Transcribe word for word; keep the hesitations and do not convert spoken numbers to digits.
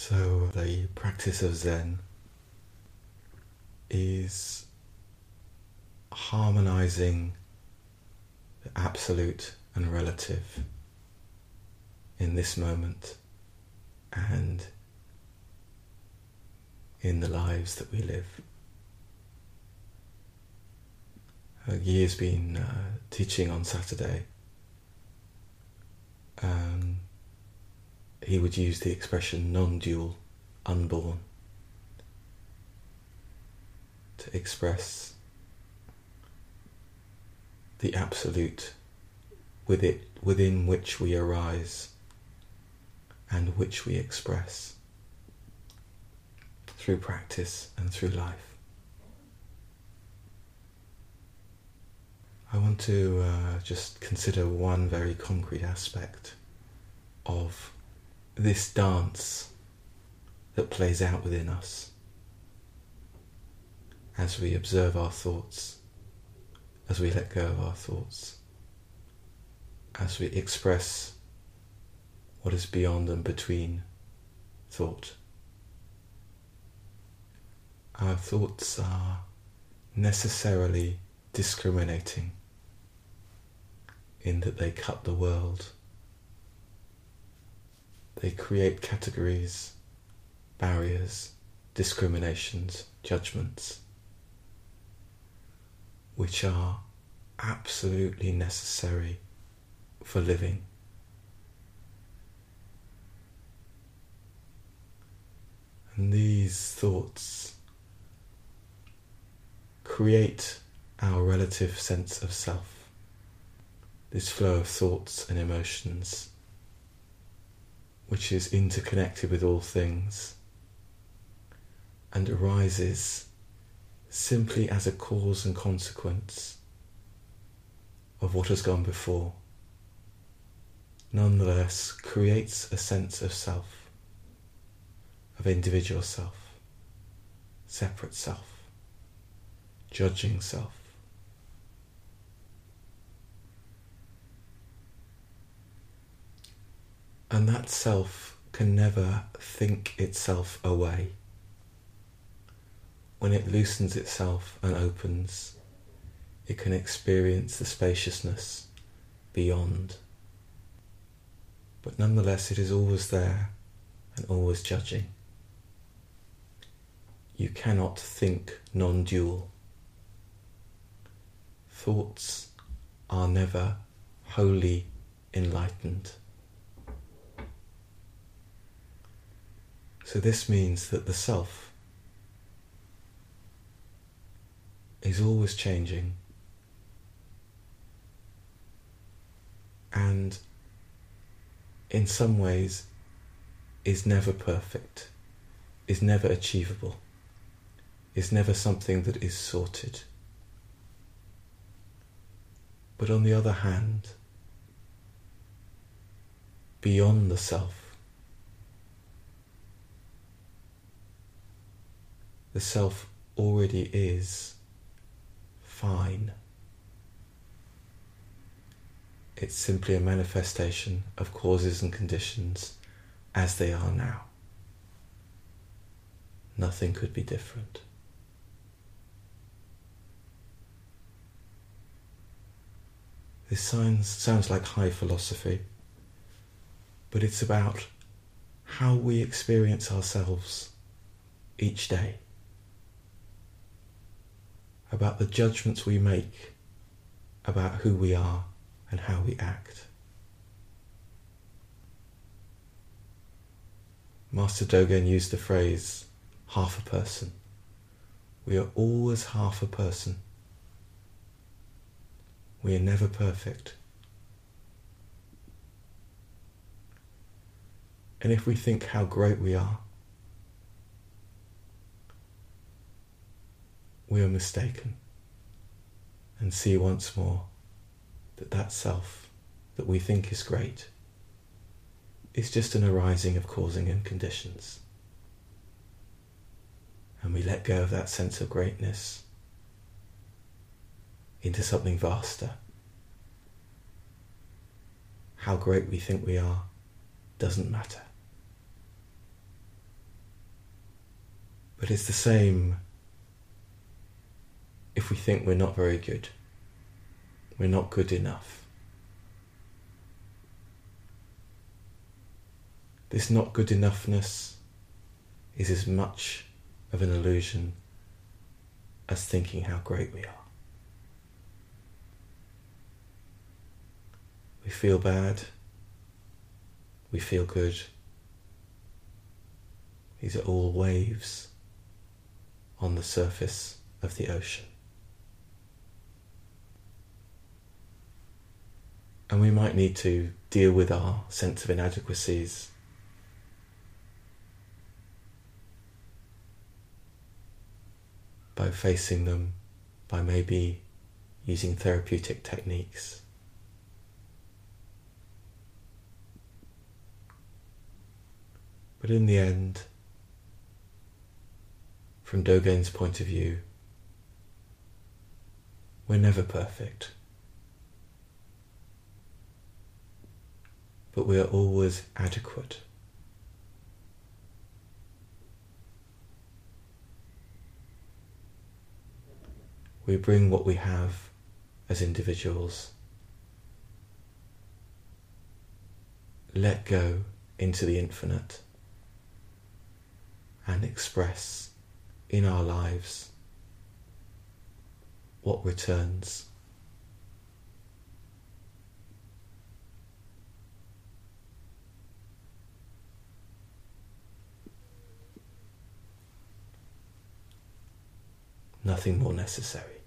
So the practice of Zen is harmonizing the absolute and relative in this moment and in the lives that we live. Uh, Guy has been uh, teaching on Saturday. Um, he would use the expression non-dual, unborn, to express the absolute with it, within which we arise and which we express through practice and through life. I want to uh, just consider one very concrete aspect of this dance that plays out within us as we observe our thoughts, as we let go of our thoughts, as we express what is beyond and between thought. Our thoughts are necessarily discriminating in that they cut the world. They create categories, barriers, discriminations, judgments, which are absolutely necessary for living. And these thoughts create our relative sense of self, this flow of thoughts and emotions, which is interconnected with all things and arises simply as a cause and consequence of what has gone before, nonetheless creates a sense of self, of individual self, separate self, judging self. And that self can never think itself away. When it loosens itself and opens, it can experience the spaciousness beyond. But nonetheless, it is always there and always judging. You cannot think non-dual. Thoughts are never wholly enlightened. So this means that the self is always changing and in some ways is never perfect, is never achievable, is never something that is sorted. But on the other hand, beyond the self, the self already is fine. It's simply a manifestation of causes and conditions as they are now. Nothing could be different. This sounds, sounds like high philosophy, but it's about how we experience ourselves each day, about the judgments we make about who we are and how we act. Master Dogen used the phrase, half a person. We are always half a person. We are never perfect. And if we think how great we are, we are mistaken, and see once more that that self that we think is great is just an arising of causing and conditions. And we let go of that sense of greatness into something vaster. How great we think we are doesn't matter. But it's the same if we think we're not very good, we're not good enough. This not good enoughness is as much of an illusion as thinking how great we are. We feel bad, we feel good. These are all waves on the surface of the ocean. And we might need to deal with our sense of inadequacies by facing them, by maybe using therapeutic techniques. But in the end, from Dogen's point of view, we're never perfect. But we are always adequate. We bring what we have as individuals, let go into the infinite, and express in our lives what returns. Nothing more necessary.